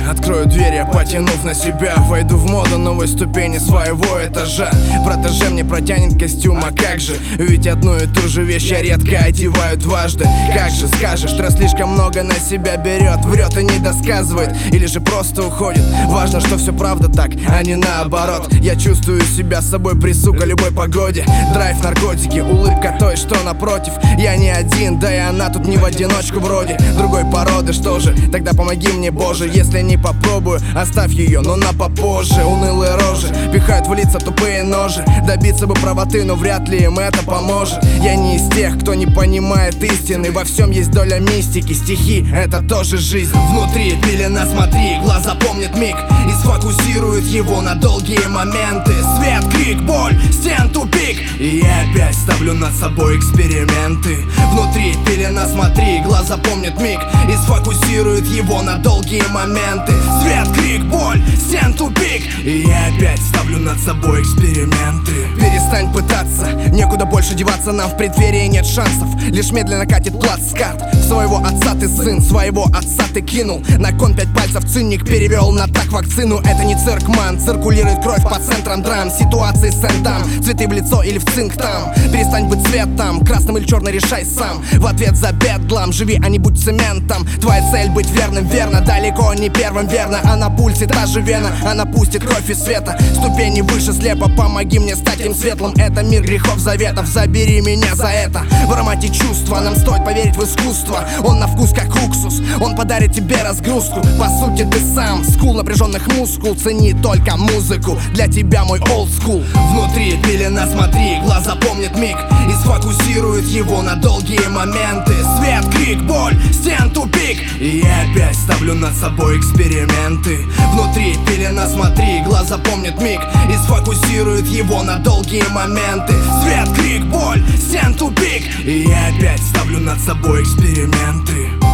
Открою дверь, я потянув на себя, войду в моду новой ступени своего этажа. Протеже мне протянет костюм, а как же? Ведь одну и ту же вещь я редко одеваю дважды. Как же скажешь, что слишком много на себя берет, врет и не досказывает, или же просто уходит. Важно, что все правда так, а не наоборот. Я чувствую себя с собой при, сука, любой погоде. Драйв, наркотики, улыбка той, что напротив. Я не один, да и она тут не в одиночку вроде другой породы, что же? Тогда помоги мне, Боже, если не попробую, оставь ее, но на попозже. Унылые рожи пихают в лица тупые ножи. Добиться бы правоты, но вряд ли им это поможет. Я не из тех, кто не понимает истины. Во всем есть доля мистики, стихи — это тоже жизнь. Внутри пелена, смотри, глаза помнят миг и сфокусируют его на долгие моменты. Свет, крик, боль, стен, тупик, и я опять ставлю над собой эксперименты. Внутри пелена, смотри, глаза помнят миг и сфокусируют его на долгие моменты. Свет, крик, боль, стен, тупик, и я опять ставлю над собой эксперименты. Перестань пытаться, некуда больше деваться нам, в преддверии нет шансов. Лишь медленно катит плацкарт. Своего отца ты сын, своего отца ты кинул. На кон 5 пальцев цинник перевел на так вакцину. Это не цирк, ман, циркулирует кровь по центрам драм. Ситуации сендам, цветы в лицо или в цинк там. Перестань быть цветом, красным или черным решай сам. В ответ за бедлам, живи, а не будь цементом. Твоя цель быть верным, верно, далеко не первым, верно. А на пульсе та же вена, она пустит кровь из света. Ступени выше слепо, помоги мне стать им светлым. Это мир грехов, заветов, забери меня за это. В аромате чувства нам стоит поверить в искусство. Он на вкус как уксус, он подарит тебе разгрузку. По сути ты сам, скул напряженных мускул. Цени только музыку, для тебя мой old school. Внутри пелена, смотри, глаза помнят миг и сфокусируют его на долгие моменты. Свет, крик, боль, стен, тупик, и я опять ставлю над собой эксперименты. Внутри пелена, смотри, глаза помнят миг и сфокусируют его на долгие моменты. Свет, крик, боль, стен, тупик, и я опять ставлю над собой эксперименты.